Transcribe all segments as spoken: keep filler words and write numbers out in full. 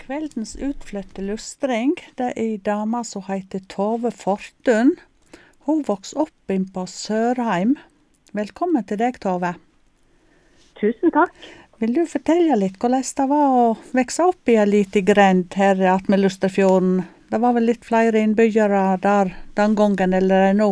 Kveldens utflytte lustring, det er en dame som heter Tove Fortun. Hun vokste opp inn på Sørheim. Velkommen til deg, Tove. Tusen takk. Vil du fortelle litt hvordan det var å vokse opp i en liten grend her med Lusterfjorden? Det var vel litt flere innbyggere der den gangen eller nå?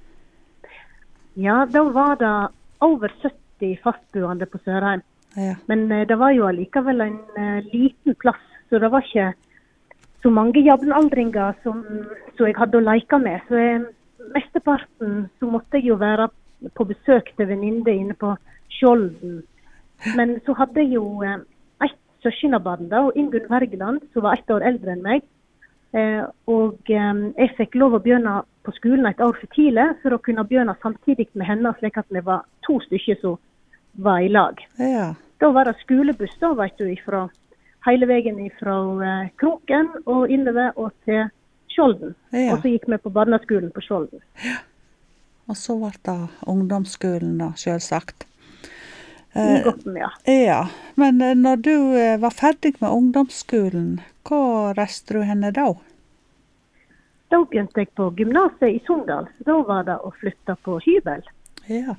Ja, da var det over sytti fastboende på Sørheim. Ja. Men eh, det var jo allikevel en eh, liten plass, så det var ikke så mange jevnaldringer som, som jeg hadde å leke med. Så eh, mesteparten så måtte jeg jo være på besøk til venninne inne på Skjolden. Men så hadde jeg jo eh, et søskenbarn da, og Ingunn Wergeland, som var ett år eldre enn meg. Eh, og eh, jeg fikk lov å begynne på skolen et år for tidlig, for å kunne begynne samtidig med henne, slik at vi var to stykker som var i lag. Ja. Da var det skolebuss da, vet du, ifra, hele veien fra eh, Kroken og innover og til Skjolden. Ja. Og så gikk vi på barneskolen på Skjolden. Ja. Og så var det ungdomsskolen da, selvsagt. I Gotten, ja. Ja, men eh, når du eh, var ferdig med ungdomsskolen, hva reiste du henne da? Da begynte jeg på gymnaset i Sogndal, så da var det å flytte på hybel. Ja.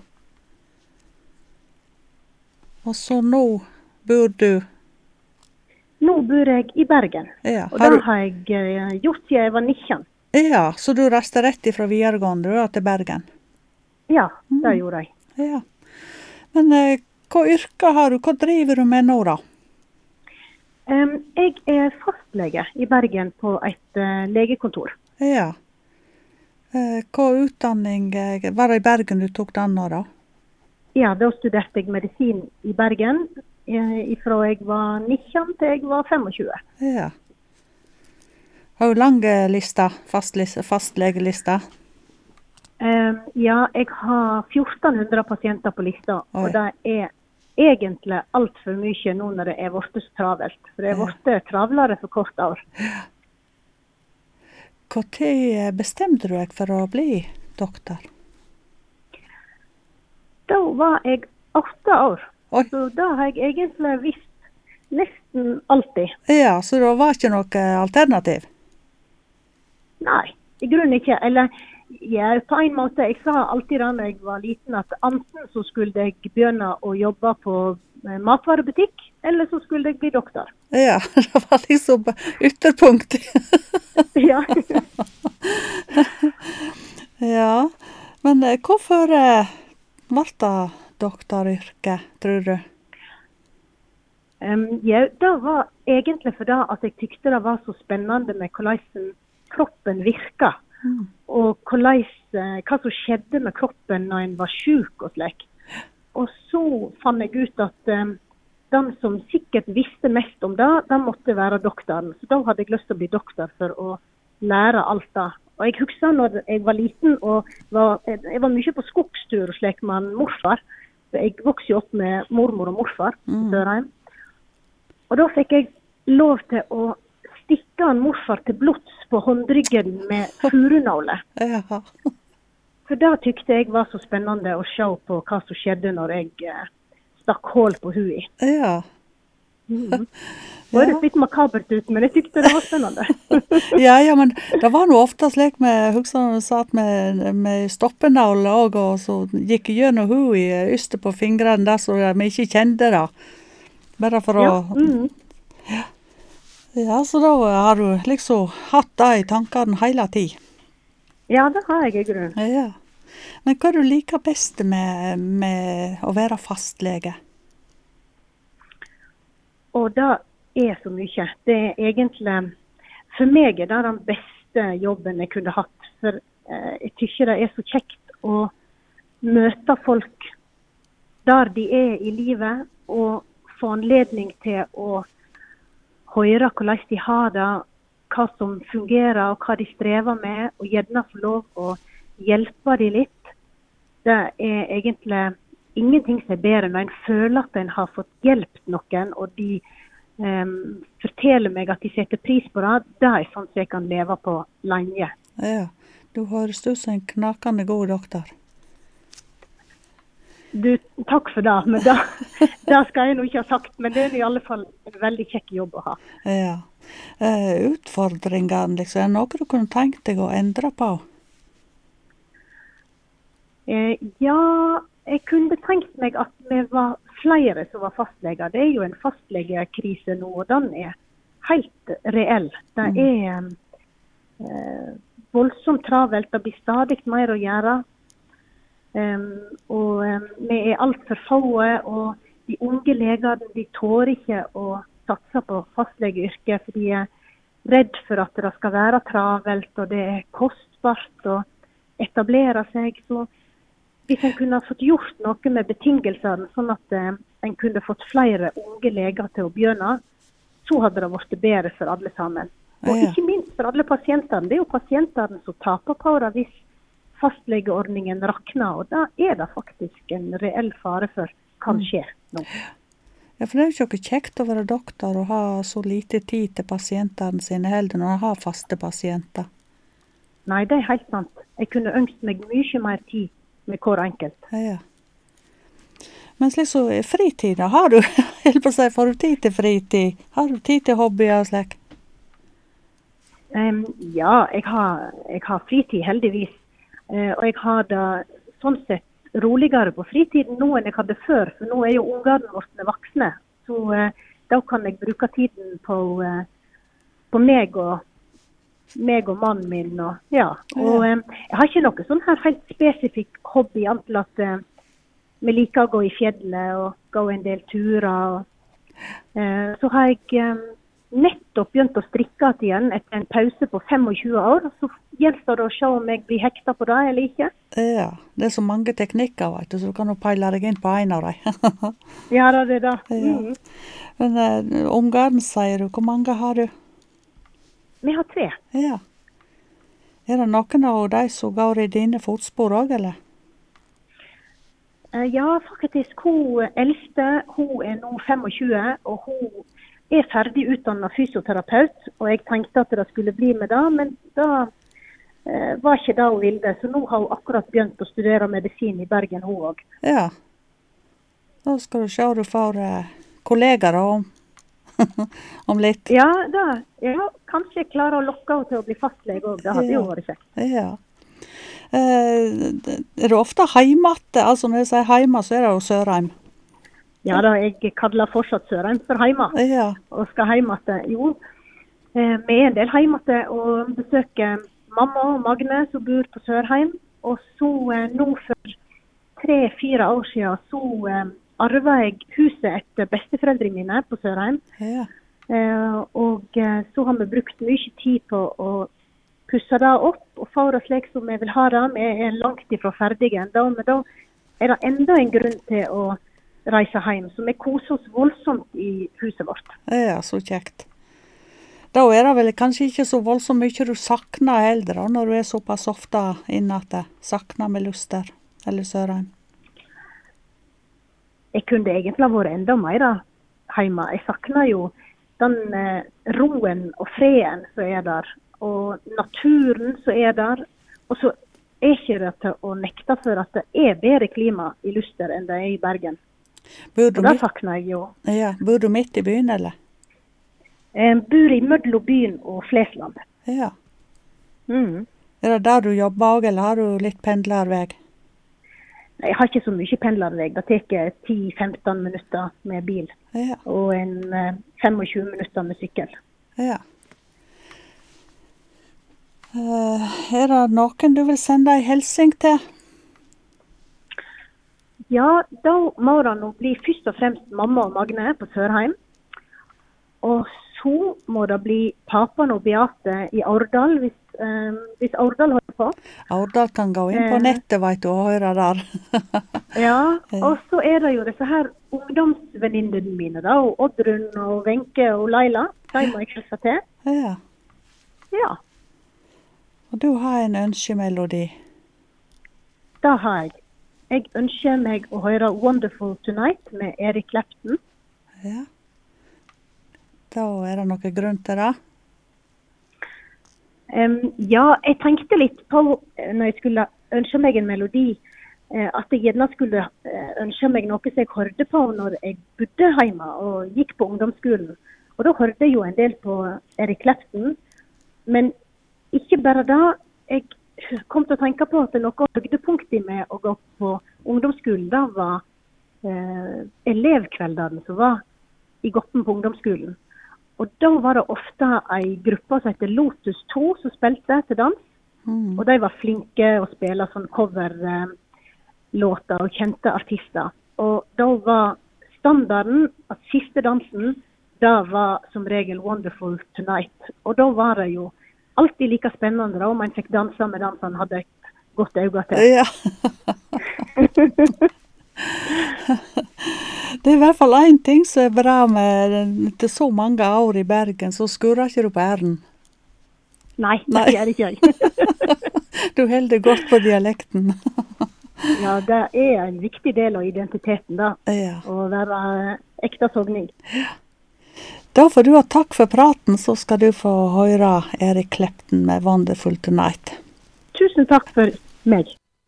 Og så nå bor du? Nå bor jeg i Bergen, Ja. og Har det du... har jeg eh, gjort siden jeg var nitten. Ja, så du reiste rett ifra videregående da, til Bergen? Ja, det Mm. gjorde jeg. Ja. Men eh, hva yrke har du? Hva driver du med nå da? Em, jeg er fastlege i Bergen på et eh, legekontor. Ja. Eh, hva utdanning eh, var det i Bergen du tok den nå da? Ja, da studerte jeg medisin i Bergen, eh, ifra jeg var nitten til jeg var tjuefem. Ja. Har du lang eh, lista, fastlista, fastlegelista? Um, ja, jeg har fjorten hundre pasienter på lista, Oi. og det er egentlig alt for mye nå når det er blitt så travelt. For det er Ja. blitt travlere for kort år. Hvor tid bestemte du deg for å bli doktor? Da var jeg åtte år, Oi. så da har jeg egentlig visst nesten alltid. Ja, så det var ikke noe alternativ? Nei, i grunnen ikke. Eller, ja, på en måte, jeg sa alltid da når jeg var liten at enten så skulle jeg begynne å jobbe på eh, matvarebutikk, eller så skulle jeg bli doktor. Ja, det var liksom ytterpunkt. Ja. Ja, men eh, hvorfor eh, ble det doktoryrke, tror du? Um, ja, det var egentlig for det at jeg tykte det var så spennende med hvordan kroppen virka. Mm. Og hvordan, eh, hva som skjedde med kroppen når en var syk og slik. Og så fant jeg ut at um, den som sikkert visste mest om det, den måtte være doktoren. Så da hadde jeg lyst til å bli doktor for å lære alt det. Og jeg husker når jeg var liten og var, jeg var mye på skogstur og slik med morfar. Jeg vokste jo opp med mormor og morfar på Mm. Sørheim. Og da fikk jeg lov til å stikke en morfar til blods på håndryggen med furunåle. Ja. For det tykte jeg var så spennende å se på hva som skjedde når jeg eh, stakk hål på hui. Ja. Mm. Det høres litt makabert ut, men jeg tykte det var spennende. Ja, ja, men det var noe ofte slik med, husker jeg satt med, med stoppenål og, og så gikk jeg gjennom hui, yste på fingrene der så vi ikke kjente det. Bare for Ja, å... mm. Ja, så da har du liksom hatt det i tankene hele tiden. Ja, det har jeg i grunnen. Ja. Men hva du liker best med, med å være fastlege? Og det er så mye. Det er egentlig, for meg er det den beste jobben jeg kunne hatt. For eh, jeg tykker det er så kjekt å møte folk der de er i livet, og få anledning til å høre hvordan de har det, hva som fungerer og hva de strever med, og gjerne få lov å hjelpe dem litt. Det er egentlig ingenting som er bedre når en føler at en har fått hjulpet noen, og de um, forteller meg at de setter pris på det. Det er sånn som jeg kan leve på lenge. Ja, du høres ut som en knakende god doktor. Du, takk for det, men det, det skal jeg nå ikke ha sagt, men det er i alle fall en veldig kjekk jobb å ha. Ja. Uh, utfordringene, liksom, er det noe du kunne tenkt deg å endre på? Eh, ja, jeg kunne tenkt meg at vi var flere som var fastleger. Det er jo en fastlegekrise nå, og den er helt reell. Det er eh, voldsomt travelt, det blir stadig mer å gjøre. Um, og um, vi er alt for få, og de unge legene de tårer ikke å satse på fastlegeyrket, for de er redd for at det skal være travelt, og det er kostbart å etablere seg. Så hvis en kunne fått gjort noe med betingelsene, sånn at um, en kunne fått flere unge leger til å begynne, så hadde det vært bedre for alle sammen. Og Ja. ikke minst for alle pasientene. Det er jo pasientene som taper på det hvis fastlegeordningen rakner, og da er det faktisk en reell fare for kan skje nå. Ja, for det er jo ikke kjekt å være doktor og ha så lite tid til pasientene sine heller når de har faste pasienter. Nei, det er helt sant. Jeg kunne ønsket meg mye mer tid med hver enkelt. Ja. Men slik så i fritida, har du, jeg vil på å si, får du tid til fritid? Har du tid til hobbyer og slik? Um, ja, jeg har, jeg har fritid heldigvis. Uh, og jeg har det sånn sett roligere på fritiden nå enn jeg hadde før, for nå er jo ungene våre voksne. Så uh, da kan jeg bruke tiden på, uh, på meg, og, meg og mannen min. Og, ja. og um, jeg har ikke noe sånn her helt spesifikk hobby, annet at uh, vi liker å gå i fjellet og gå en del turer. Og, uh, så har jeg um, nettopp begynt å strikke igjen etter en pause på tjuefem år, så gjelder det å se om jeg blir hekta på det eller ikke. Ja, det er så mange teknikker, vet du, så du kan jo peile deg inn på en av dem. Ja, det er det. Ja. Mm. Men uh, ungene, sier du, hvor mange har du? Vi har tre. Ja. Er det noen av de som går i dine fotspor også, eller? Uh, ja, faktisk, hun eldste, hun er nå tjuefem, og hun er ferdig utdannet fysioterapeut, og jeg tenkte at det skulle bli med det, men da eh, var ikke det hun ville, så nå har hun akkurat begynt å studere medisin i Bergen, hun også. Ja. Da skal du se om du får eh, kollegaer om, om litt. Ja, da, ja, kanskje jeg klarer å lokke henne til å bli fastlege også, det hadde Ja. jo vært kjekt. Ja. Eh, er du ofte heimatte? Altså når jeg sier heima, så er det jo Sørheim. Ja da, jeg kaller fortsatt Sørheim for heima, Ja. og skal heimatte. Jo, eh, vi er en del heimatte og besøker mamma og Magne som bor på Sørheim, og så eh, nå for tre-fire år siden så eh, arvet jeg huset etter besteforeldrene mine på Sørheim, Ja. eh, og eh, så har vi brukt mye tid på å pusse det opp og få det slik som vi vil ha det. Vi er langt ifra ferdige enda, men da er det enda en grunn til å reise hjem, så vi koser oss voldsomt i huset vårt. Ja, så kjekt. Da er det vel kanskje ikke så voldsomt mye du sakner heller, da, når du er såpass ofte inne at det sakner med Luster eller Sørheim. Jeg kunne egentlig ha vært enda mer hjemme. Jeg sakner jo den eh, roen og freden som er der, og naturen som er der, og så er ikke det til å nekte for at det er bedre klima i Luster enn det er i Bergen. Bor Og du, det midt, sakner jeg jo. ja, bor du midt i byen, eller? Jeg bor i mellom byen og Flesland. Ja. Mm. Er det der du jobber også, eller har du litt pendlervei? Jeg har ikke så mye pendlervei. Det tar ti til femten minutter med bil, Ja. og en eh, tjuefem minutter med sykkel. Ja. Eh, er det noen du vil sende en hilsing til? Ja, da må det nå bli først og fremst mamma og Magne på Sørheim. Og så må det bli pappaen og Beate i Årdal, hvis, eh, hvis Årdal holder på. Årdal kan gå inn på Eh. nettet, vet du, og høre der. Ja, og så er det jo disse her ungdomsvenninnene mine da, og Oddrun og Wenche og Laila. De må jeg hilse til. Ja. Ja, Og du har en ønskemelodi. det har jeg. Jeg ønsker meg å høre Wonderful Tonight med Erik Clapton. Ja. Da er det noe grunn til det. Um, ja, jeg tenkte litt på, eh, når jeg skulle ønske meg en melodi, eh, at jeg gjerne skulle eh, ønske meg noe som jeg hørte på når jeg bodde hjemme og gikk på ungdomsskolen. Og da hørte jeg jo en del på Eric Clapton, men ikke bare da. Jeg kom til å tenke på at noe av høydepunktet med å gå på ungdomsskolen, da var eh, elevkveldene som var i Goppen på ungdomsskolen. Og da var det ofte en gruppe som heter Lotus to som spilte til dans. Mm. Og de var flinke å spille sånn coverlåter og kjente artister. Og da var standarden at siste dansen, da var som regel Wonderful Tonight. Og da var det jo alltid like spennende da, om man fikk danse med den som hadde et godt øye til. Ja. Det er i hvert fall en ting som er bra med til så mange år i Bergen, så skurrer ikke du på æren. Nei, det gjør ikke jeg. Du holder godt på dialekten. Ja, det er en viktig del av identiteten da, ja. Å være ekte sogning. Da får du ha takk for praten, så skal du få høre Eric Clapton med Wonderful Tonight. Tusen takk for meg.